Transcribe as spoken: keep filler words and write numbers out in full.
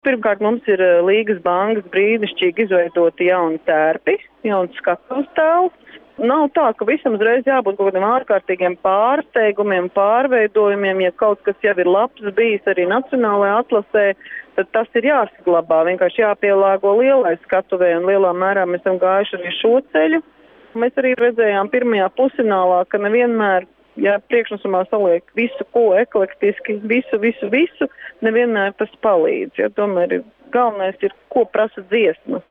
Pirmkārt, mums ir Līgas bankas brīnišķīgi izveidoti jauni tērpi, jauns skatuves telpas. Nav tā, ka visam uzreiz jābūt kaut kādiem ārkārtīgiem pārsteigumiem, pārveidojumiem. Ja kaut kas jau ir labs bijis arī nacionālajā atlasē, tad tas ir jāsaglabā. Vienkārši jāpielāgo lielai skatuvei, un lielā mērā mēs esam gājuši arī šo ceļu. Mēs arī redzējām pirmajā pusfinālā, ka nevienmēr, ja priekšnesumā saliek visu, ko eklektiski, visu, visu, visu, nevienmēr tas palīdz. Ja, tomēr ir, galvenais ir, ko prasa dziesma.